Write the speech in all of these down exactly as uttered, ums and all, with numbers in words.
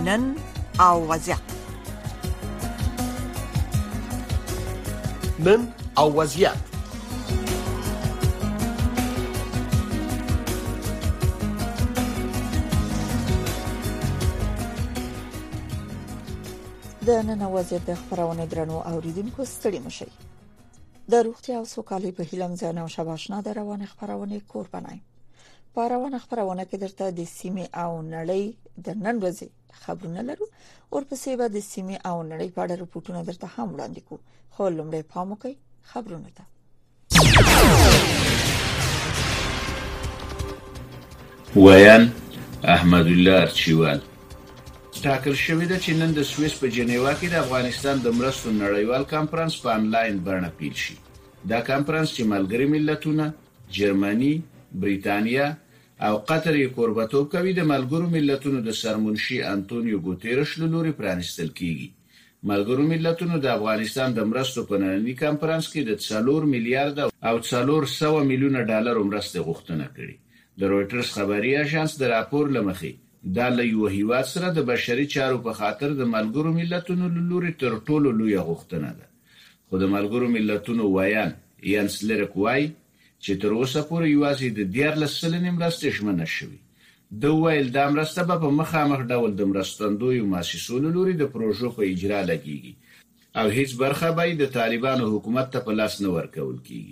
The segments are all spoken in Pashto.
نن او وضعیت. نن او وضعیت. د نن او وضعیت د خبرونه درنو اوریدونکو ستړي مشي. د روغتیا او سوکالۍ په هیله مزنه او شباشنا د روانه خبرونه قربانای. په روانه خبرونه کې درته د سیمه او نړۍ د نن ورځې خبرونه لرو. ورپسې به د سیمه او نړۍ په اړه رپورټونه درته هم وړاندې کوو. خو لومړی پام وکړئ خبرونه ته. ویان احمد الله ارچیوال ټاکل شوې ده چې نن د سویس په جنیوا کې د افغانستان د مرستو نړیوال کانفرنس په انلاین بڼه پیل شي. دا کانفرنس چې ملګری ملتونه، جرمني، بریتانیا او قطر یې کوربتوب کوي د ملګرو ملتونو د سرمنشي انټونیو ګوتيرش له لوري پرانستل کیږي. ملګرو ملتونو د افغانستان د مرستو په نړیوال کانفرنس کې د څلور میلیارډ او څلور سوه میلیونه ډالر مرستې غوښتنه کړې. د رويټرز خبري اژانس د راپور لمخې دا له یو هیواد سره د بشري چارو په خاطر د ملګرو ملتونو له لوري تر ټولو لوی غوښتنه ده. خو د ملګرو ملتونو ویان یانس لرک وای چې تر اوسه پورې یوازې د دیارلس سلنې مرستې شمنه شوې. د ویل د مرسته په مخامخ ډول د مرستندوی مؤسسو له لوري د پروژو په اجرا لګیږي او هیڅ برخه به د طالبانو حکومت ته په لاس نه ورکول کیږي.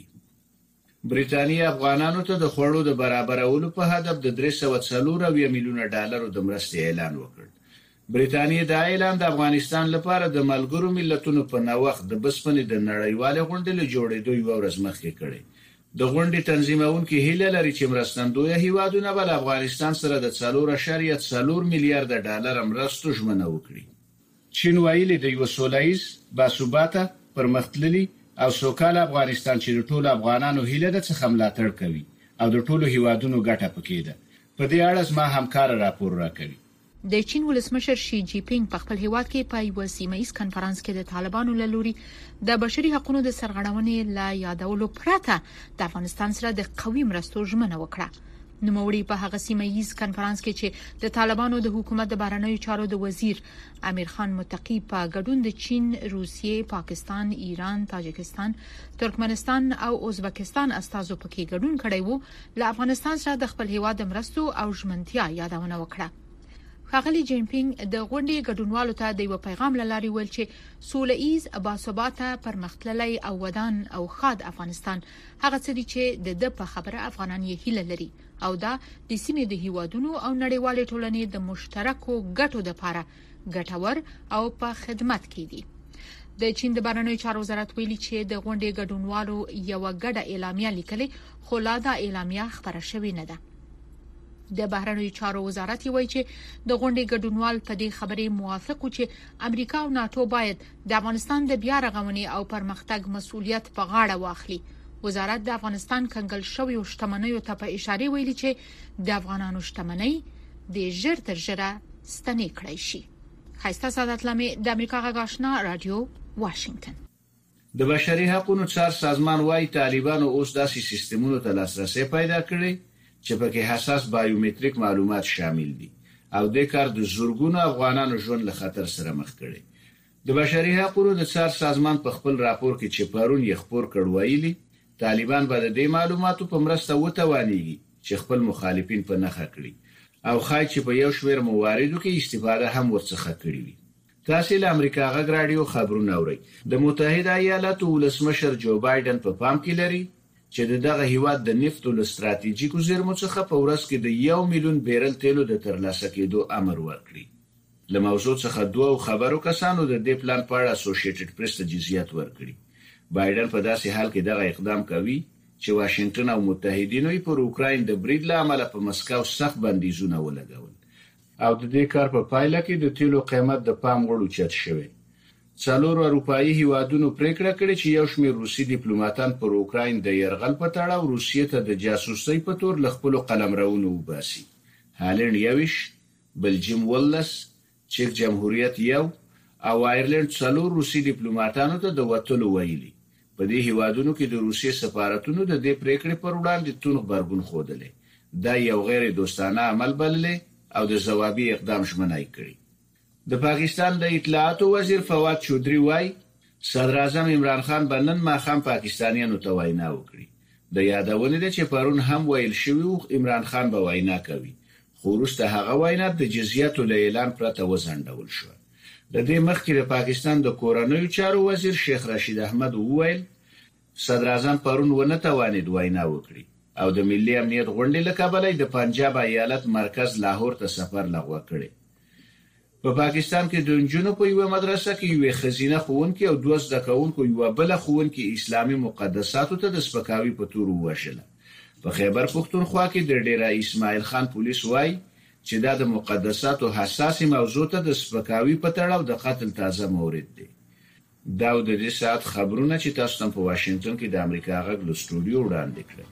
بریتانیا افغانانو ته د خوړو د برابرولو په هدف د درې سوه څلور میلیونه ډالر د مرستې اعلان وکړ. بریتانیا د اعلان د افغانستان لپاره د ملګرو ملتونو په نوښت د بسپنې د نړیوال غونډې له جوړېدو یو ورځ مخکې کړي. د غونډې تنظیمونکو هیله لري چې مرستندوی هیوادونه بل افغانستان سره د څلور اعشاریه څلور میلیارډ ډالر مرستو ژمنه وکړي. چین ویلي د یو سولهییز باثباته پرمختللي او سوکاله افغانستان چې د ټولو افغانانو هیله ده څخه ملاتړ کوي او د ټولو هیوادونو ګټه پکې ده. په دې اړه زما همکار راپور راکوي. د چین ولسمشر شي جی پینګ په خپل هیواد کې په یو سیمه‌ایز کانفرنس کې د طالبانو له لوري د بشري حقوقو د سرغړونې لا یادولو پرته د افغانستان سره د قوي مرستو ژمنه وکړه. نوموړي په هغه سیمه‌ایز کانفرنس کې چې د طالبانو د حکومت د بهرنیو چارو د وزیر امیر خان متقی په ګډون د چین، روسیې، پاکستان، ایران، تاجکستان، ترکمنستان او ازبکستان استازو پکې ګډون کړی وو. له افغانستان سره د خپل هیواد مرستو او ژمنتیا یادونه وکړه. ښاغلي جین پینګ د غونډې ګډونوالو ته د یو پیغام لاري ویل چې سولهییز باثباته پرمختللی او ودان او خاد افغانستان هغه څه دي چې د د په خبره افغانان یې هیله لري او دا د سیمې د هیوادونو او نړیوالې ټولنې د مشترکو ګټو لپاره ګټور او په خدمت کې دي. د چین د بهرنیو چارو وزارت ویلي چې د غونډې ګډونوالو یو ګډه اعلامیه لیکلې خو لا دا اعلامیه خبره شوې نه ده. د بهرنیو چارو وزارت وایي چې د غونډې ګډونوال په دې خبرې موافق و چې امریکا او ناتو باید د افغانستان د بیا رغونې او پرمختګ مسؤلیت په غاړه واخلي. وزارت د افغانستان کنګل شویو شتمنیو ته په اشاره ویلي چې د افغانانو شتمنۍ د ژر تر ژره ستنې کړای شي. خایسته سعادت لمه د امریکا غږ آشنا رادیو واشنگټن. د بشري حقوقو څار سازمان وايي طالبانو اوس داسې سیستمونو ته لاسرسي پیدا کړی چې پکې حساس بایومټریک معلومات شامل دي او د کار د زورګونو افغانانو ژوند له خطر سره مخ کړي. د بشري حقوقو د څار سازمان په خپل راپور کې چې پرون یې خبر کړ ویلي طالبان به د دې معلوماتو په مرسته وتوانيږي چې خپل مخالفین په نخښه کړي او خای چې په یو شمېر مواردو کې استفاده هم ورڅخه کړي وي. تاسو له امریکا غږ رادیو خبرونه اورئ. د متحده ایالاتو ولسمشر جو بایدن په پام کې لري چې دغه هیواد د نفتو له ستراتیژیکو زیرمو څخه په ورځ کې د یو میلیون بیرل تیلو د ترلاسه کېدو امر ورکړي. له موضوع څخه دوه خبرو کسانو د دې پلان په اړه اسوسییټډ پریس ته جزئیات ورکړي. بایدن په داسې حال کې دغه اقدام کوي چې واشنگټن او متحدینو یې پر اوکراین د برید له امله په مسکو سخت بندیزونه ولګول او د دې کار په پایله کې د تیلو قیمت د پام وړ اوچت شوی. څلور اروپایي هیوادونو پریکړه کړې چې یو شمېر روسي ډیپلوماټان پر اوکراین د يرغل په تړاو روسیې ته د جاسوسۍ په تور ل خپل قلمرونو وباسي. هالند یوش، بلجیم ولس، چک جمهوریت یو او آیرلند څلور روسي ډیپلوماټانو ته د وټلو ویلي. په دې هیوادونو کې د روسیې سفارتونو د دې پریکړې پر وړاندې تون خبرګون خوده دا یو غیر دوستانه عمل بللی او د ځوابي اقدام ژمنه کړی. د پاکستان د اطلاعاتو وزیر فواد چودري وایي صدر اعظم عمران خان بنن ماخام پاکستانیانو ته وینا وکړي. د یادونې ده چې پرون هم ویل شوی و عمران خان به وینا کوي، خو وروسته هغه وینا د جزیاتو له اعلان پرته وځنډول شو. د دې مخکې د پاکستان د کورنیو چارو وزیر شیخ رشید احمد وویل صدر اعظم پرون ونه توانید وینا وکړي او د ملي امنیت غونډې له کبله د پنجاب ایالت مرکز لاهور ته سفر لغوه کړي. په پاکستان کې د نجونو په یوه مدرسه کې یوه خزینه ښوونکې او دوه زده کوونکو یوه بله ښوونکې اسلامي مقدساتو ته د سپکاوي په تور ووژله. په خیبر پښتونخوا کې د ډیره اسماعیل خان پولیس وایي چې دا د مقدساتو حساسې موضوع ته د سپکاوي په تړاو د قتل تازه مورد دی. دا د دې ساعت خبرونه چې تاسو ته په واشنگټن کې د امریکا غږ له سټوډیو وړاندې کړل.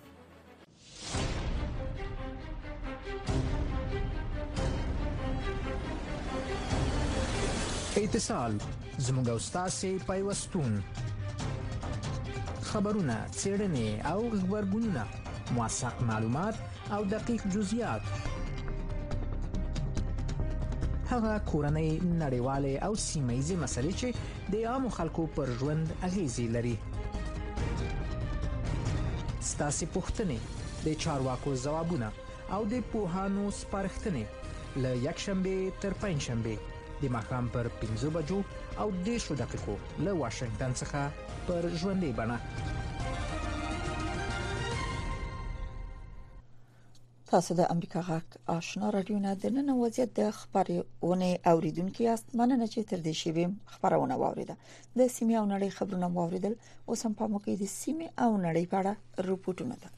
اتصال زموږ او ستاسې پیوستون، خبرونه، څېړنې او غبرګونونه، موثق معلومات او دقیق جزئیات، هغه کورنۍ، نړیوالې او سیمه ییزې مسلې چې د عامو خلکو پر ژوند اغیزې لري. ستاسې پوښتنې، د چارواکو ځوابونه او د پوهانو سپارښتنې له یکشنبې تر پنجشنبې د ماښام پر پنځو بجو او دېرشو دقیقو له واشنګټن څخه پر ژوندۍ بڼه. تاسو د امریکا غږ آشنا رادیو نه د نن وضعیت د خبرونه اوریدونکو یاست. مننه چې تر دې شیبې خبرونه واوریده. د سیمې او نړۍ خبرونه واوریدل. اوس هم په موقع د سیمې او نړۍ په اړه رپورټونه ده.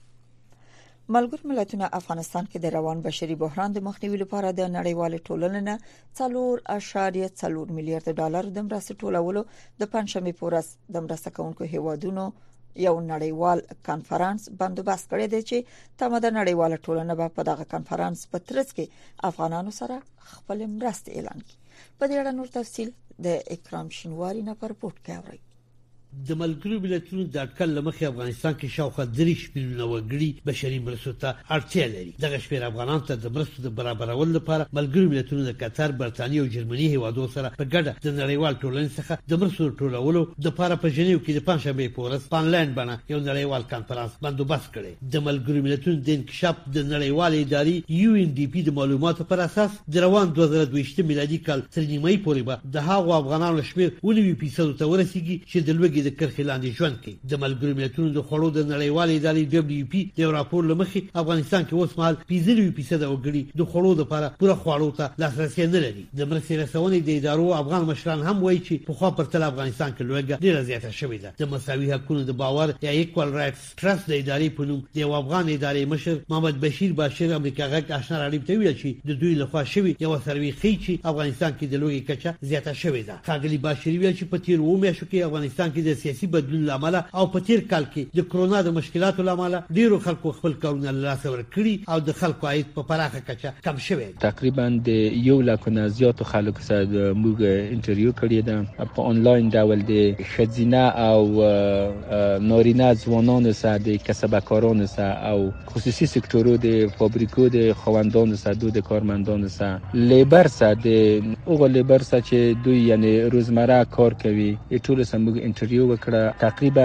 ملګرو ملتونو افغانستان کې د روان بشري بحران د مخنیوي لپاره د نړیوال ټولنې نه څلور اعشاریه څلور میلیارډ ډالر د مرستې ټولولو د پنځمې پورس د مرسته کوونکو هیوادونو یو نړیوال کانفرنس بندوبست کړی دی چې تمه د نړیوال ټولنې په دغه کانفرنس په ترڅ کې افغانانو سره خپل مرستې اعلان کړي. په دې اړه نور تفصیل د اکرام شینواری نه پر پورت کوي. د ملګرو ملتونو د اټکل لمخې افغانستان کې شاوخوا دریش میلیونه وګړي بشري مرستو ته اړتیا لري. دغه شمېر افغانانو ته د مرستو د برابرولو لپاره ملګرو ملتونو د قطر، برتانیې او جرمني هیوادو سره په ګډه د نړیوال ټولنې څخه د مرستو ټولولو لپاره په ژنیو کې د پنځمې پورس په انلاین بڼه یو نړیوال کانفرنس بندوبست کړی. د ملګرو ملتونو د انکشاف د نړیوال ادارې یو ان ډي پی د معلوماتو پر اساس د روان دوه زره دوه ویشت میلادي کال تر نیمایي پورې به د هغو افغانانو شمېر اووه نوي فیصد ته ورسیږي چې د لوږې د کرښې لاندې ژوند کوي. د ملګرو ملتونو د خوړو د نړیوالې ادارې دبليو پی د راپور لمخې افغانستان کې اوس مهال پنځه نوي فیصد وګړي د خوړو لپاره پوره خوړو ته لاسرسي نه لري. د مرستې رسونې د ادارو افغان مشران هم وایي چې په خوا پرتله افغانستان کې لوږه ډېره زیاته شوې ده. د مساوي حقوقو د باور یا ایکوال رائټس ټرست د ادارې په نوم د یو افغان ادارې مشر محمد بشیر باشر امریکا غږ آشنا رادیو ته ویل چې د دوی لخوا شوی یو سروي ښیي چې افغانستان کې د لوږې کچه زیاته شوې ده. ښاغلي باشیر ویل چې په تیر اووه میاشتو کې افغانستان کې د سیاسي بدلون لامل او په تیر کال کې د کرونا د مشکلاتو لامل ډیرو خلکو خپل کارونه له لاسه ورکړي او د خلکو عاید په پراخه کچه کم شوی. تقریبا د یو لک نه زیاتو خلکو سره موږ انټرویو کړی ده په انلاین ډول د خزینه او نارینه ځوانانو سره د کسبکارانو سره او خصوصي سکتورو د فابریکو د خواندانو سره د کارمندانو سره لیبر سره د اوغه لیبر سره چې دوی یعنی روزمره کار کوي ټول سره موږ انټرویو وکړه. تقریبا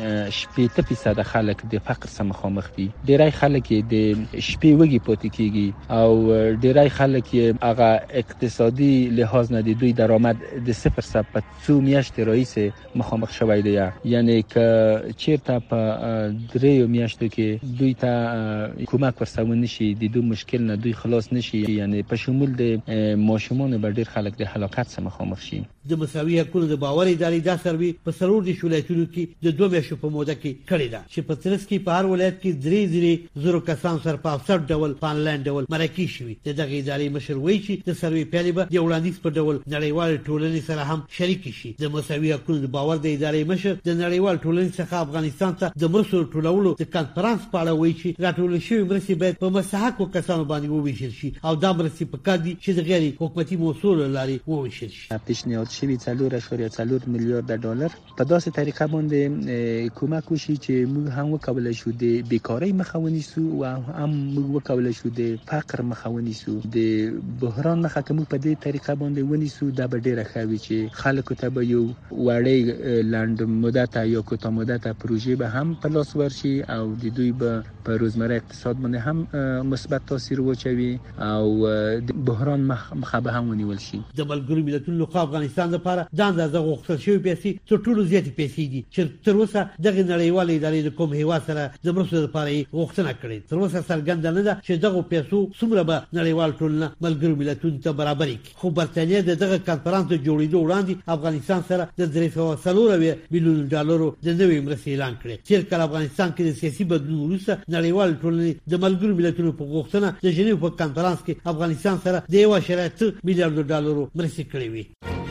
شپږ فیصد خلک د فقر سره مخامخ دي. ډیری خلک د شپې وږي پاتې کیږي او ډیری خلک هغه اقتصادي لحاظ نه د دوی درآمد د صفر څخه په څو میاشتې راځي مخامخ شوی دی. یعنی که چیرته په دریو میاشتو کې دوی ته کومک ورسونه شي د دوی مشکل نه دوی خلاص نشي یعنی په شمول د ماشومان به ډیر خلک د هلاکت سره مخامخ شي. د مساوي حقوقو د باور ادارې دا سروي په سرور دي ولایتونو کې د دوه میاشتو په موده کې کړی ده چې په ترڅ کې په هر ولایت کې درې زره زرو کسان سره په افسر ډول په انلاین ډول مرکه شوي. د دغه ادارې مشر وایي چې د سروي پیلې به د وړاندیز په ډول نړیوال ټولنې سره هم شریک شي. د مساوي حقوقو د باور د ادارې مشر د نړیوال ټولنې څخه افغانستان ته د مرستو ټولولو د کانفرنس په اړه وایي چې راټول شوی مرستې باید په مستحقو کسانو باندې وویشل شي او دا مرستې په کار دي چې د غیر حکومتي موصول لاري وویشل شي. پیشنهاد شوی څلور اعشاریه څلور میلیارډ ډالر په په داسې طریقه باندې کومک وشي چې موږ هم وکولای شو د بیکاری مخه ونیسو او هم موږ وکولای شو د فقر مخه ونیسو. د بحران مخه کوم په دې طریقه باندې ونیسو دا به ډیره ښه وي چې خلکو ته به یو وړې لنډ مدته یا کوتاه مدته پروژې به هم په لاس ورشي او د دوی به په روزمره اقتصاد باندې هم مثبت تاثیر واچوي او د بحران مخه به هم ونیول شي. د ملګرو ملتونو لخوا افغانستان لپاره د اندازه غوښتل شوی پیسې تر ټولو زیاتې پیسې دي چې تر اوسه دغه نړیوالې ادارې د کوم هیواد سره د مرستو لپاره غوښتنه کړې. تر اوسه څرګنده نه ده چې دغه پیسو څومره به نړیوال ټولنه ملګرو ملتونو ته برابر کړي. خو برتانیې د دغه کانفرنس د جوړېدو وړاندې افغانستان سره د درې سوه څلور میلیون ډالرو د نوې مرستې اعلان کړ. تیر کال افغانستان کې د سیاسي بدلون وروسته نړیوال ټولنې د ملګرو ملتونو په غوښتنه د ژنیو په کانفرنس کې افغانستان سره د یو اشاریه میلیارډ ډالرو مرستې کړې وي.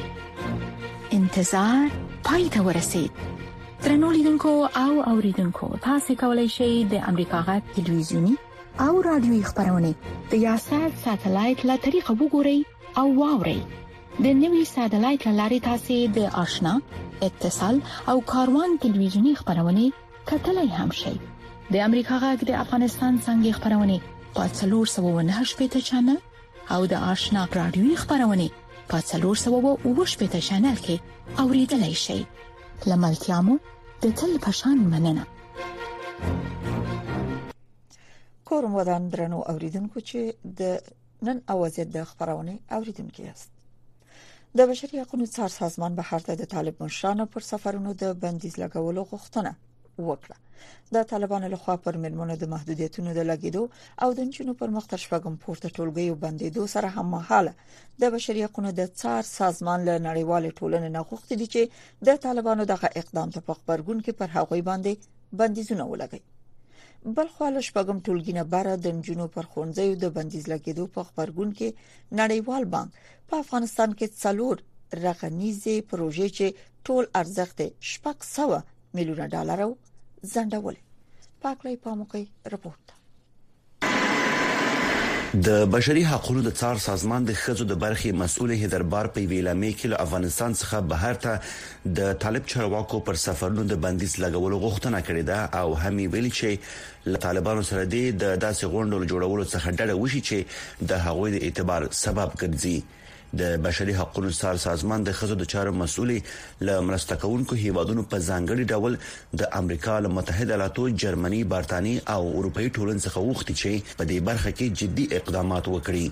انتظار پای ته ورسید. درنو لیدونکو او اوریدونکو، تاسو کولی شئ د امریکا غږ ټلویزیونی او رادیوي خبرونه د یاشات ساتلایت له طریقو وګورئ او واورئ. د نوي ساتلایت لارې تاسو د آشنا، اتصال او کاروان ټلویزیونی خبرونه کتلای هم شئ. د امریکا غږ د افغانستان څنګه خبرونه په څلور سوه و نهه شپږ چنل او د آشنا رادیوي خبرونه په څلور سوه و اووه شپږ چنل کې اوریدلای شئ. لملتيامو د تل پشان مننه. کوم ودان درنو اوریدونکو چې د نن اوازې د خبرونه اوریدونکو یاست. د بشري حقوقو څار سازمان بهر ته د طالب مشرانو پر سفرونو د بندیز لګولو غوښتنه وکړه. د طالبانو لخوا پر ملمنو د محدودیتونو د لګیدو او د جنونو پر مخ تر شپږم پورته ټولګیو بندیدو سره هم مهاله د بشري حقوقو د څار سازمان له نړیوال ټولنې نه غوښتي دي چې د طالبانو دغه اقدام ته په خبرګون کې پر هغوی باندې بندیزونه ولګي. بل خو له شپږم ټولګي نه بره د جنونو پر خونځیو د بندیز لګیدو په خبرګون کې نړیوال بانک په افغانستان کې څلور رغنیزه پروژې چې ټول ارزښت شپږ سوه میلیون ډالر زندول. پاکلای پاموکي رپورت. د بشري حقوقو د څار سازمان د خزو د برخې مسؤل هیدربار په ویلامې کې له افغانستان څخه بهر ته د طالب چارواکو پر سفرونو د بندیز لګولو غوښتنه کړې ده او همي ویل چې له طالبانو سره د داسې غونډو جوړولو څخه ډډه وشي چې د هغوی د اعتبار سبب ګرځي. د بشري حقوقو څار سازمان د خزو د چارو مسؤل له مرسته کوونکو هیوادونو په ځانګړي ډول د امریکا له متحده ایالاتو، جرمني، برتانیې او اروپאי ټولنې څخه وغوښتي چې په دې برخه کې جدي اقدامات وکړي.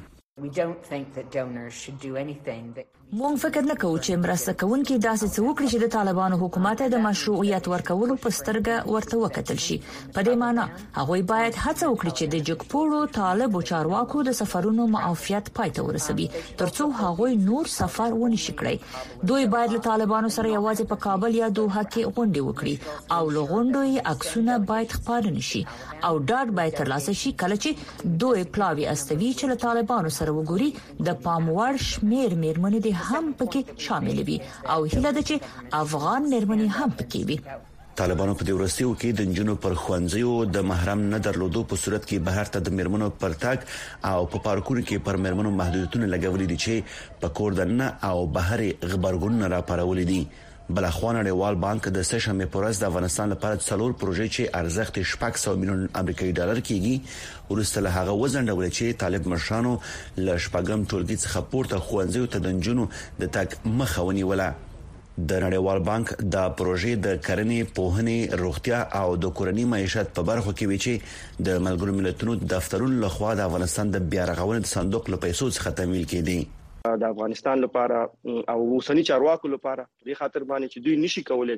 مونږ فکر نه کوو چې مرسته کوونکي داسې څه وکړي چې د طالبانو حکومت د مشروعیت ورکولو په سترګه ورته وکتل شي. په دې معنی هغوی باید هڅه وکړي چې د جګپوړو طالب او چارواکو د سفرونو معافیت پای ته ورسوي ترڅو هغوی نور سفر ونه شي کړی. دوی باید له طالبانو سره یوازې په کابل یا دوحه کې غونډې وکړي او له غونډو یې عکسونه باید خپاره نشي او ډاډ باید ترلاسه شي کله چې دوی پلاوی استوي چې له طالبانو سره وګوري د پاموړ شمیر میرمنې د هم پکې شامل وي او هیله ده چې افغان میرمنې هم پکې وي. طالبانو په دې ورستیو کې د جنونو پر خوانځیو د محرم نه درلودو په صورت کې بهر ته د میرمنو پر تاګ او په پارکونو کې پر میرمنو محدودیتونه لګولې دي چې په کور دننه او بهر غبرګون را پارولې دي. بل خو نړیوال بانک د سشنبه پر ورځ د افغانستان لپاره څلور پروژې چې ارزښت شپږ سوه میلیون امریکایي ډالر کېږي ورسته له هغه وزنډول چې طالب مشرانو له شپږم ټولګي څخه پورته خوانځیو ته د جنونو د تک مخه ونیوله. د نړیوال بانک د پروژې د کرنې، پوهنې، روغتیا او د کورنۍ معیشت په برخو کې وی چې د ملګرو ملتونو دفترونو لخوا د افغانستان د بیا رغونې صندوق له پیسو څخه تمویل کېدي. د افغانستان لپاره او اوسنی چارواکو لپاره د خاطر باندې چې دوی نشي کولای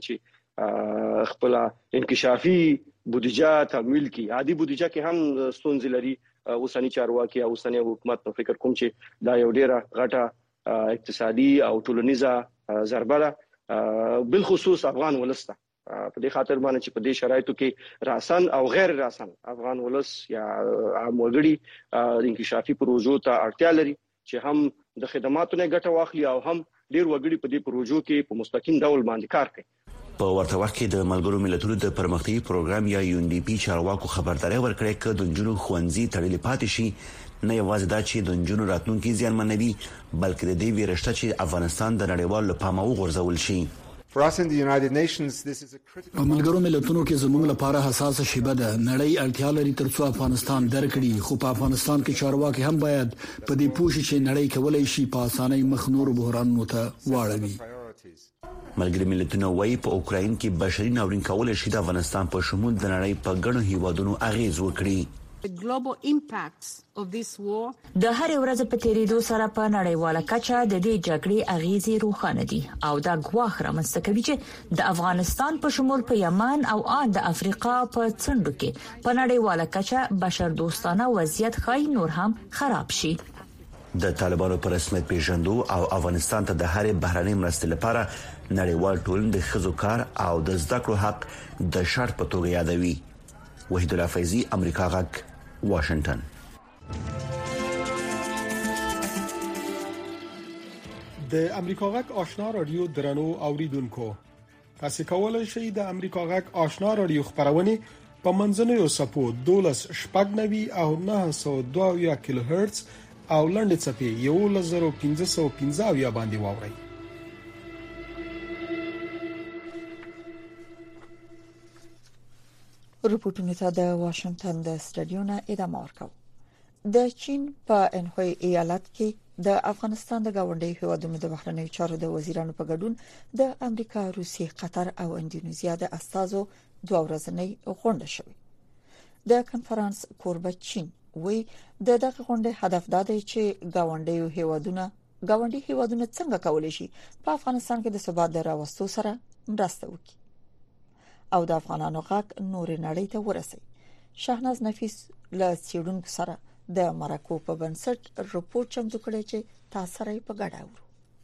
چې خپل انکشافي بودیجه تمویل کړي. عادي بودیجه کې هم ستونزې لري. اوسنی چارواکي او اوسنی حکومت په فکر کوم چې دا یو ډیره غټه اقتصادي او ټولنیزه ضربه ده بل خصوص افغان ولسته. په دې خاطر باندې چې په دې شرایطو کې راسن او غیر راسن افغان ولس یا عام وګړي د انکشافي پروژو ته اړتیا لري چې هم د خدماتو نه ګټه واخلي او هم ډیر وګړي په دې پروژو کې په مستقیم ډول باندې کار کوي. په ورته وخت کې د ملګرو ملتونو د پرمختګي پروګرام یا یو ان ډي پی چارواکو خبرداري ورکړه چې د جنونو خوانځي تړلې پاتې شي. نه یوازې دا چې د جنونو راتلونکي زیانمنوي بلکې د دې ویرشته چې افغانستان د نړیوالو لپاره وغورځول شي. په ملګرو ملتونو کې زموږ لپاره حساسه شیبه ده. نړۍ اړتیا لري ترڅو افغانستان درکړي، خو په افغانستان کې چارواکي هم باید په دې پوه شي چې نړۍ کولای شي په اسانۍ مخ نور بحرانونو ته واړوي. ملګری ملتونه وايي په اوکرين کې بشري ناورین کول شي د افغانستان په شمول د نړۍ په ګڼو هیوادونو اغیز وکړي. د هر ورځ په تیریدو سره په نړیواله کچه د دې جګړې اغیزې روښانه دي او دا ګواښ رامنځته کوي چې د افغانستان په شمول په یمن او ان د افریقا په څنډو کې په نړیواله کچه بشر دوستانه وضعیت خای نور هم خراب شي. د طالبانو پر رسمیت پیژندو او افغانستان ته د هر بهرنۍ مرستې لپاره نړیوال ټولنې د خزو کار او د زده کړو حق د شرط په توګه یادوي. وحید الله فیضی، امریکا غږ، واشنگټن. د امریکا غږ آشنا رادیو درنو اوریدونکو، تاسو کولای شئ د امریکا غږ آشنا رادیو خبرونه په منځنوي سپو دولس شپږ نوي او نه سو دوه کیلو هرتز او لنډ چپی یو لزر پنځه سو پنځه باندې واورئ. رپورټونو ته د واشنگټن د سټډیو نه ادامه ورکوم. د چین په انهوی ایالت کې د افغانستان د گاونډي هیوادونو د بهرنیو چارو د وزیرانو په ګډون د امریکا، روسیې، قطر او اندونیزیا د استازو دوه ورځنۍ غونډه شوه. د کنفرانس کوربه چین وی د دغه غونډې هدف دا دی چې گاونډي هیوادونه گاونډي هیوادونه څنګه کولای شي په افغانستان کې د ثبات راوستو سره مرسته وکړي او د افغانانو غږ نور نړۍ ته ورسي. شاهناز نفیس له سیډونکو سره د مرکو په بنسټ رپورټ چمتو کړی چې تاسو راي په ګډه اورو.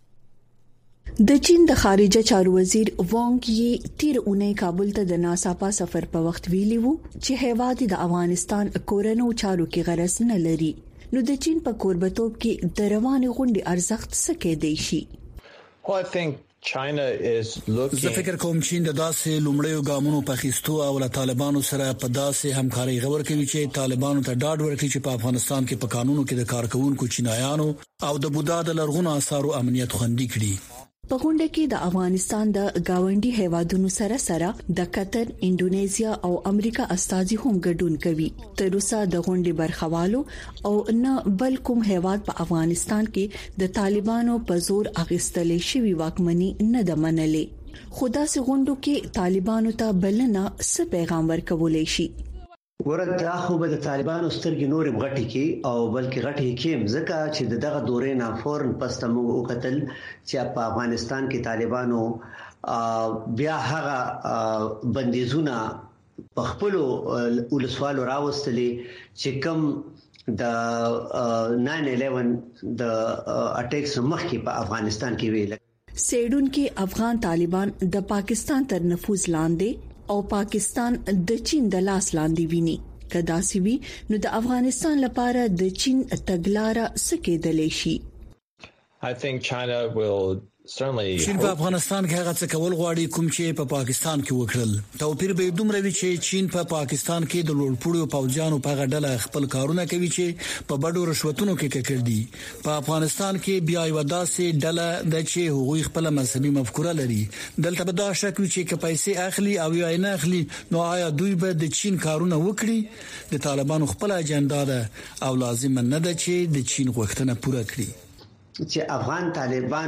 د چین د خارجه چارو وزیر وانګ یي تیر اونۍ کابل ته د ناڅاپه سفر په وخت ویلی وو چې هیواد د افغانستان کورنو چارو کې غرض نه لري. نو د چین په کوربتوب کې د رواني غونډې ارزښت څه کې دی شي؟ Well, I think China is looking زه فکر کوم چین د داسې لومړیو ګامونو په خستو او له طالبانو سره په داسې همکاري غوړ کوي چې طالبانو ته ډاډ ورکړي چې په افغانستان کې په قانونو کې د کارکونکو چینایانو او د بودا د لرغونو آثارو امنیت خوندي کړي. په غونډه کې د افغانستان د گاونډي هیوادونو سره سره د قطر، انډونیزیا او امریکا استازي هم ګډون کوي. تر اوسه د غونډې برخوالو او نه بل کوم هیواد په افغانستان کې د طالبانو په زور اغستلې شوی واکمني نه د منلې. خدا سي غونډو کې طالبانو ته بلنه څه پیغام ورکولای شي؟ ورته خو به د طالبانو سترګې نور غټي کې او بلکې غټي کې ځکه چې دغه دورې نه فورن پس ته موږ وکتل چې په افغانستان کې طالبانو بیا هغه بندیزونه په خپل ولسوالو راوستلې چې کوم د ناین الیون د اٹیکس مخکې په افغانستان کې ویل. سیډون کې افغان طالبان د پاکستان تر نفوذ لاندې او پاکستان د چین د لاس لاندې ویني. کدا سی وی نو د افغانستان لپاره د چین تګلارې سکیدلې شي. I think China will certainly چین په افغانستان کې هغه څه کول غواړي کوم چې په پاکستان کې وکړل. توپیر به دومره وي چې چین په پاکستان کې د لوړپوړو پوځیانو په غډله خپل کارونه کوي چې په بډو رشوتونو کې ککړ دي. په افغانستان کې بیا یو داسې ډله د چې هغوی خپل مذهبي مفکوره لري. دلته به دا شک وي چې که پیسې اخلي او یا نه اخلي نو آیا دوی به د چین کارونه وکړي؟ د طالبانو خپل اجنډا ده او لازم نه ده چې د چین غوښتنه پوره کړي. چې افغان طالبان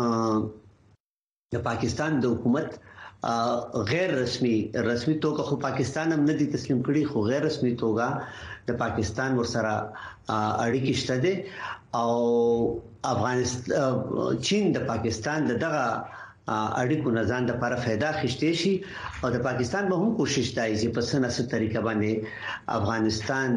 د پاکستان د حکومت غیر رسمي رسمي توګه خو پاکستان هم نه دي تسلیم کړي، خو غیر رسمي توګه د پاکستان ورسره اړیکې شته دي او افغانستان چین د پاکستان دغه اړیکو نه ځان د لپاره फायदा اخیستي شي او د پاکستان به هم کوشش کوي چې په سناسه طریقه باندې افغانستان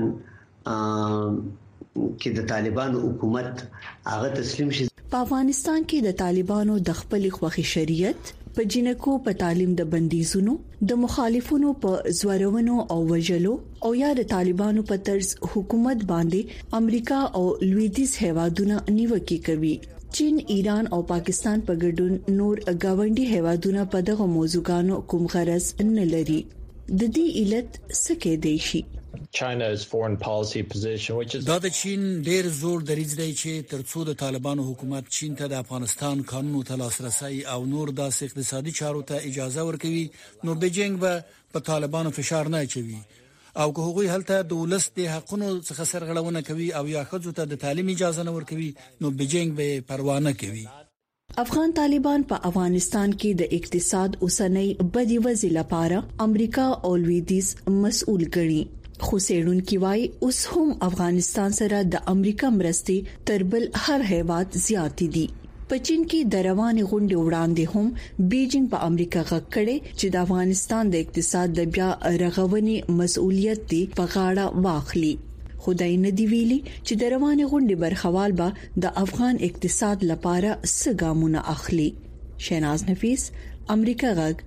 کې د طالبانو حکومت هغه تسلیم شي. په افغانستان کې د طالبانو د خپل خوخي شریعت په جنکو په تعلیم د بندیزونو د مخالفونو په زورونو او وجلو او یا د طالبانو په طرز حکومت باندې امریکا او لویدیز هیوادونه نیوکه کوي. چین، ایران او پاکستان په ګډون نور گاونډي هیوادونه په دغه موضوعګانو کوم غرض نه لري. د دې علت څه کې دی شي؟ China's foreign policy position, which is دا د چین ډیر زور دریځ دی چې ترڅو د طالبانو حکومت چین ته د افغانستان قانونو ته لاسرسي او نور داسې اقتصادي چارو ته اجازه ورکوي، نو بیجینګ به په طالبانو فشار نه اچوي او که هغوی هلته د ولس د حقونو څخه سرغړونه کوي او یا ښځو ته د تعلیم اجازه نه ورکوي، نو بیجینګ به پروا نه کوي. افغان طالبان په افغانستان کې د اقتصاد اوسنۍ بدی وضع لپاره امریکا او لویدیز مسؤل ګڼي، خو سیړونکو وايي اوس هم افغانستان سره د امریکا مرستې تربل هر هیواد زیات دي. په چین کې د رواني غونډې وړاندې هم بیجینګ په امریکا غږ کړي چې د افغانستان د اقتصاد د بیا رغونې مسؤلیت دی په غاړه واخلي. خدای نه دی ویلي چې د رواني غونډې برخوال به د افغان اقتصاد لپاره څه ګامونه اخلي. شیناز نفیس، امریکا غږ.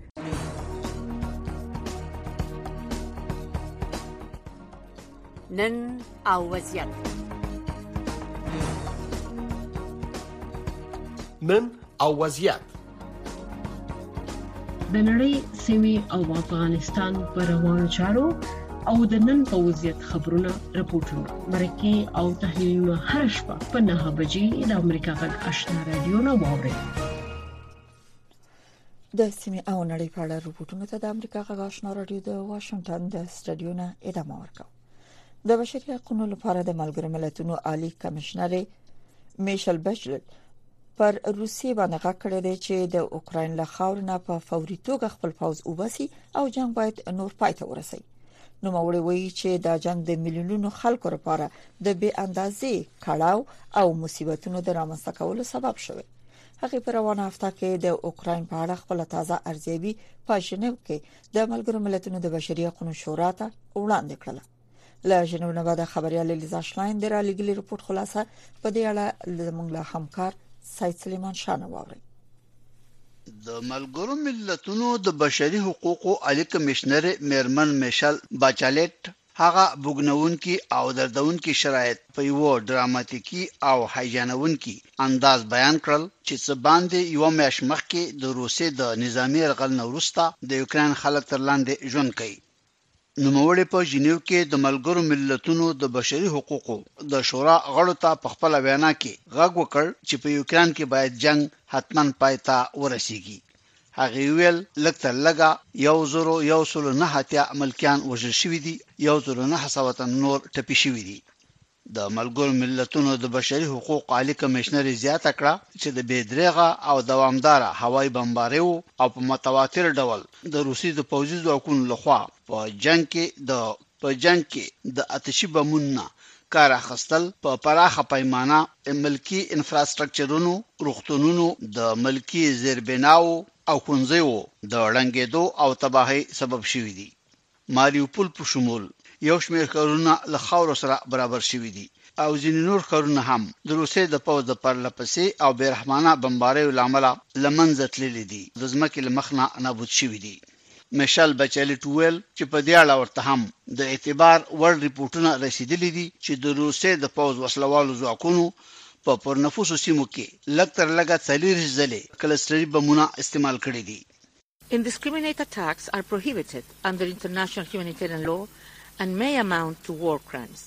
نن او وضعیت نن او وضعیت د نړۍ سیمې او افغانستان پر روانو چارو او د نن په وضعیت خبرونه راپورټونه مرکه او تحلیلونه هر شپه په نه بجې د امریکا غږ آشنا رادیو نو واوري. د سیمې او نړۍ په اړه راپورټونه ته د امریکا غږ آشنا رادیو د واشنگټن د سټډیو نه ادامه ورکوي. د بشري حقوقو لپاره د ملګرو ملتونو عالی کمشنر میشل بچلت پر روسیې باندې غږ کړی دی چې د اوکرين له خاور نه په فوري توګه خپل پوځ وباسي او جنگ باید نور پای ته ورسوي. نو موري وایي چې دا جنگ د میلیونونو خلکو لپاره د بې اندازې کړهو او مصیبتونو د رامنځته کولو سبب شوی. هغه په روانه هفته کې د اوکرين په اړه خپل تازه ارزیابي په ژنیو کې د ملګرو ملتونو د بشري حقوقو شورا ته وړاندې کړل. له ژنیو نه بعد خبريال لیزا شلاین د را لګلي رپورت خلاصه په دې اړه زموږ له همکار سید سلیمان شاه نووري. د ملګرو ملتونو د بشري حقوقو عالی کمشنر میرمن میشل باچالت هغه بوګنونکي او دردونکي شرایط په یو ډراماتیکي او هیجانونکي انداز بیان کړل چې څه باندې یو میاشت مخکې د روسي د نظامی یرغل نورستا د یوکرين خلک تر لاندې ژوند کوي. نوموړی په ژنیو کې د ملګرو ملتونو د بشري حقوقو د شورا غړو ته په خپل وینا کې غږ وکړ چې په یوکرين کې باید جنگ حتماً پای ته ورسیږي. هغه ویل لکه لګا یو زرو یو سل نه هتیا ملکیان وژل شوی دي، یو زرو نه حسابات نور ټپي شوی دي. د ملګرو ملتونو د بشري حقوق عالی کمشنر زیاته کړه چې د بيدرغه او دوامدار هوایي بمباریو او په متواتر ډول د روسي د پوځي ځواکونو لخوا په جنگ کې د په جنگ کې د آتشي بمونو کار اخستل په پراخه پیمانه ملکی انفراستراکچرونو، روغتونونو، د ملکی زیربناو او خونځیو د ړنګېدو او تباہي سبب شوی دي. ماریوپول په شمول یو شمېر کارونه له خاور سره برابر شوی دي او ځینې نور کارونه هم د روسي د پوځ د پرلپسې او بیرحمانه بمباریو لامل لمنځه تللي دي، د ځمکې له مخ نه نابود شوی دي. میشل بچلټ ویل چې په دې اړه ورته هم د اعتبار وړ ریپورتونه رسیدلي دي چې د روسي د پوځ وسلوالو ځواکونو په پرنفوسو سیمو کې لږ تر لږه څلور ځلې کلستري بمونه استعمال کړي دي. Indiscriminate attacks are prohibited under international humanitarian law and may amount to war crimes.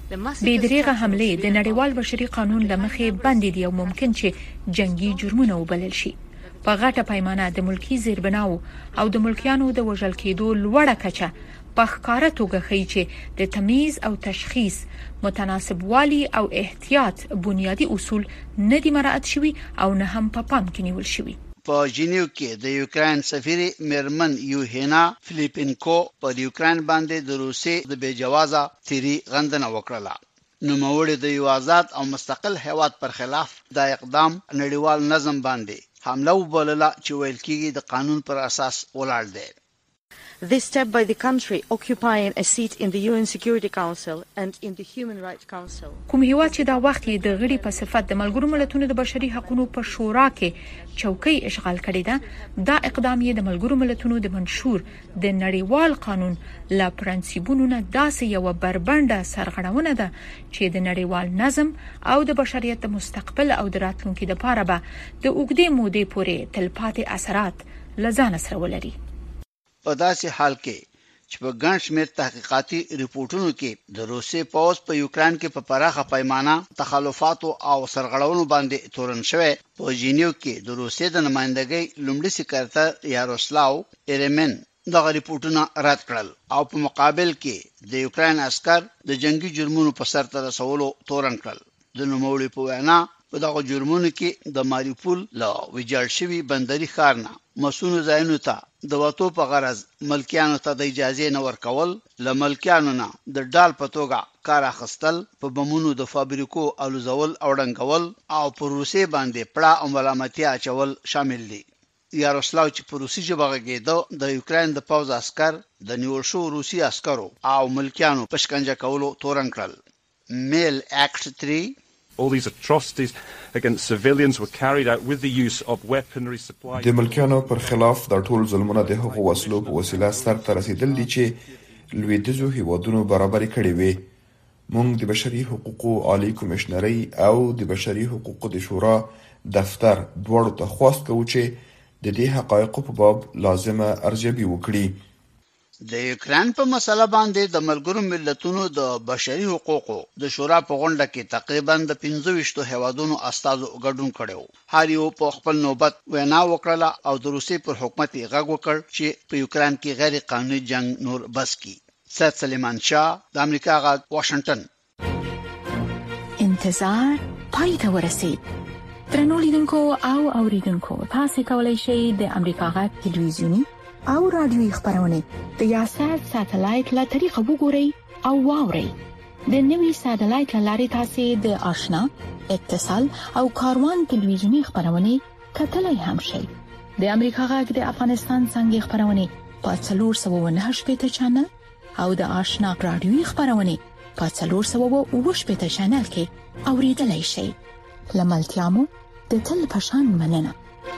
بېدریغه حمله د نړیوال بشري قانون لمخې بندي دي او ممکن چې جنگي جرمونه وبلل شي. په غټه پیمانه د ملکی زیربناو او د ملکیانو د وژل کېدو لوړه کچه په ښکاره توګه ښیي چې د تمیز او تشخیص، متناسب والی او احتیاط بنیادی اصول نه دي مراعات شوي او نه هم په پا پام کې نیول شوي. په ژنیو کې د یوکرين سفیر میرمن یوهینا فلیپینکو په یوکرين باندې د روسي د بې جوازه تیری غندنه وکړه. نو موړي د یو آزاد او مستقل هیواد پر خلاف دا اقدام نړیوال نظم باندې حمله وبلله چې ویل کېږي د قانون پر اساس ولاړ دی. This step by the country occupying a seat in the U N Security Council and in the Human Rights Council. کوم هیواد چې دا وخت د غړي په صفت د ملګرو ملتونو د بشري حقوقو په شورا کې چوکۍ اشغال کړې ده، دا اقدام یې د ملګرو ملتونو د منشور د نړیوال قانون لا پرنسپونو نه داسې یو بربنده سرغړونه ده چې د نړیوال نظم او د بشریت د مستقبل او د راتلونکي لپاره به د اوږدې مودې پورې تلپاتې اثرات لزان سره ولري. په داسې حال کې چې په ګڼ شمېر تحقیقاتي ریپورتونو کې د روسي پوځ په یوکران کې په پراخه پیمانه تخلفاتو او سرغړونو باندې تورن شوی. په جنیو کې د روسي د نمائندګۍ لومړي سکرټر یاروسلاو ایرمن دغه ریپورتونه رد کړل او په مقابل کې د یوکران عسكر د جنگي جرمونو په سر ته رسولو تورن کړل. د نوموړي په وینا په دغه جرمونو کې د ماریوپول لا ویجاړ شوی بندري ښار نه مسونو ځایونو ته د وټو په غرض ملکیانو ته د اجازه نه ورکول، ل ملکیانو نه د ډال په توګه کار اخستل، په بمونو د فابریکو الوزول او ډنګول او په روسي باندې پړه او ملامتیا اچول شامل دي. یاروسلاو چې په روسي ژبه غږېده د یوکران د پوځ عسكر د نیول شو روسي عسکرو او ملکیانو په شکنجه کولو تورن کړل. میل اکټ three All these atrocities against civilians were carried out with the use of weaponry supplied. د ملکیانو پر خلاف د ټول ظلمونه د هغو وسلو په وسیله سرته رسیدل دي چې لویدیځو هیوادونو برابري کړې وي. موږ د بشري حقوقو عالی کمشنري او د بشري حقوقو د شورا دفتر دواړو ته خواست کوو چې د دې حقایقو په باب لازمه ارزیابي وکړي. د یوکران په مسله باندې د ملګرو ملتونو د بشري حقوقو د شورا په غونډه کې تقریبا د پنځه ویشت هیوادونو استازو ګډون کړو. هر یو په خپل نوبت وینا وکړه او د روسي پر حکومت یې غږ وکړ چې په یوکران کې غیر قانوني جنگ نور بس کی. سید سلیمان شاه، د امریکا غږ، واشنگټن. انتظار پای ته ورسید. درنو لیدونکو او اوریدونکو، تاسو کولی شئ د امریکا غږ ټلویزیونی او رادیوي خبرونه د یاشر ساتلایت له طریقه وګورئ او واورئ. د نوي ساتلایت لارې تاسو د آشنا، اتصال او کاروان ټلویزیونی خبرونه کتلای هم شئ. د امریکا غږ د افغانستان څنګه خبرونه په څلور سوه او نهه شپږ چنل او د آشنا رادیوي خبرونه په څلور سوه او اووه شپږ چنل کې اوریدلای شئ. لملتيامو د تل پشان مننه.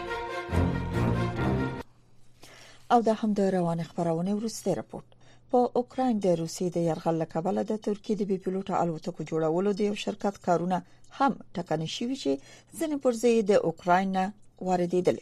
او د هم د روان خبرونه ورسته راپورټ په اوکرين د روسي د يرغل کبله د ترکیه د بي پيلوټ الوتکو جوړولو د یو شرکت کارونه هم ټکني شوی چې ځنې پرځې د اوکرين واردېدل.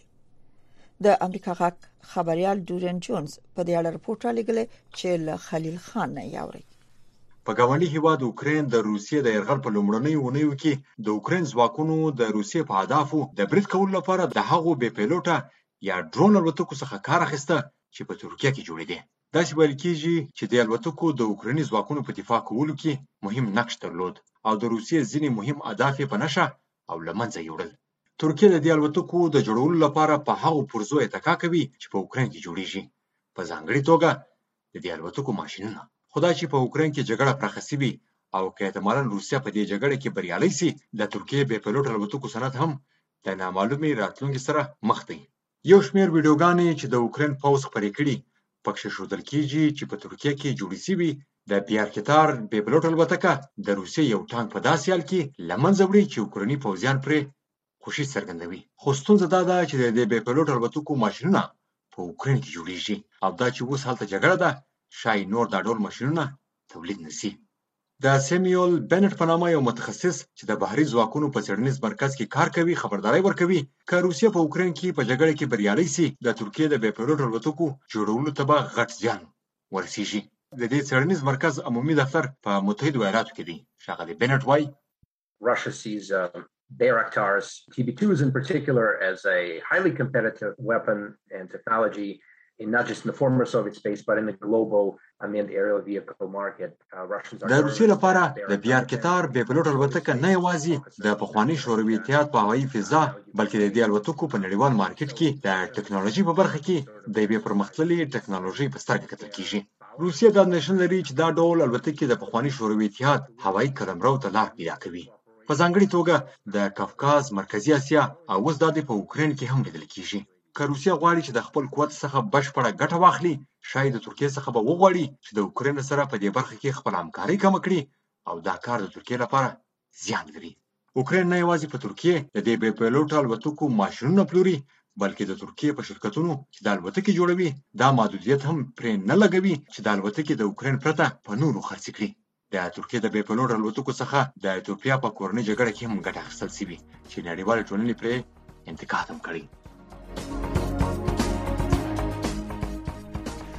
د امریکا غاک خبريال ډورن جونز په دې اړه راپورټ لګلې چې خلیل خان نه یاوري. په ګاونډي هیواد اوکرين د روسیې د يرغل په لومړنۍ اونیو کې د اوکرين ځواکونو د روسیې په اهدافو د برید کولو لپاره د هغو بي پيلوټه یا ډرون الوتکو څخه کار اخیسته چې په ترکیه کې جوړې دي. دا چې ویل کېږي چې د الوتکو د اوکراني ځواکونو په دفاع کولو کې مهم نقش درلود او د روسیې ځینې مهم اهداف په نشه او لمنځه یوړل. ترکیه د دې الوتکو د جوړولو لپاره په هغو پرزو اتکا کوي چې په اوکرين کې جوړیږي، په ځانګړي توګه د دې الوتکو ماشینونه. خدای چې په اوکرين کې جګړه پراخه شي او که احتمالاً روسیه په دې جګړه کې بریالي شي، د ترکیه بي پيلوټ الوتکو صنعت هم د نامعلومې راتلونکي سره مخ دی. یو شمېر ویډیوګانې چې د اوکرين پوځ خپرې کړي پکې ښودل کېږي چې په ترکیه کې جوړې شوي د بیارکتار بي پيلوټ الوتکه د روسیې یو ټانک په داسې حال کې له منځه وړي چې اوکراني پوځیان پرې خوښي څرګندوي. خو ستونزه دا ده چې د دې بي پيلوټ الوتکو ماشینونه په اوکرين کې جوړیږي او دا چې اوس هلته جګړه ده شاید نور دا ډول ماشینونه تولید نشي. د سیمیول بنټ په نامه یو متخصص چې د بحري ځواکونو په څېړنیز مرکز کې کار کوي خبرداري ورکوي که روسیه په اوکرين کې په جګړه کې بریالي شي د ترکیه د بي پيلوټ الوتکو جوړولو ته به غټ زیان ورسیږي. د دې څېړنیز مرکز عمومي دفتر په متحده ایالاتو کې دی. ښاغلی بنټ وایي Russia sees uh, Bayraktar's T B twos in particular as a highly competitive weapon and technology in not just in the former Soviet space but in the global unmanned aerial vehicle market. Uh, Russians are د روسیې لپاره د بیارکتار بي پيلوټ الوتکه نه یوازې د پخواني شوروي اتحاد په هوایي فضا بلکې د دې الوتکو په نړیوال مارکیټ کې د ټکنالوژي په برخه کې د یوې پرمختللې ټکنالوژي په سترګه کتل کیږي. روسیه دا نشن لري چې دا ډول الوتکې د پخواني شوروي اتحاد هوایي قلمرو ته لار پیدا کوي، په ځانګړي توګه د کافکاز، مرکزي اسیا او اوس دا په اوکرين کې هم لیدل کیږي. که روسیه غواړي چې د خپل قوت څخه بشپړه ګټه واخلي، شاید د ترکیه څخه به وغواړي چې د اوکرين سره په دې برخه کې خپل همکاري کم کړي او دا کار د ترکیه لپاره زیان لري. اوکرين نه یوازې په ترکیه د دې بي پيلوټ الوتکو ماشینونه پلوري بلکې د ترکیه په شرکتونو چې د الوتکې جوړوي دا محدودیت هم پرې نه لګوي چې د الوتکې د اوکرين پرته په نورو خرڅ کړي. د ترکیه د بي پيلوټ الوتکو څخه د ایتوپیا په کورنۍ جګړه کې هم ګټه اخیستل شوې چې نړیوالې ټولنې پرې انتقاد هم کړی.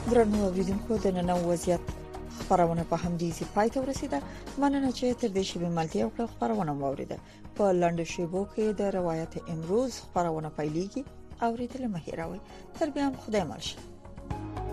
درنو اوریدونکو د نن وضعیت خبرونه په همدې ځای پای ته ورسیده. مننه چې تر دې شی ملتیا او خبرونه موریده. په لاندې شیبو کې د روایت امروز خبرونه پیلېږي. اوریدل مهیروي. تر بیا هم خدای مل شي.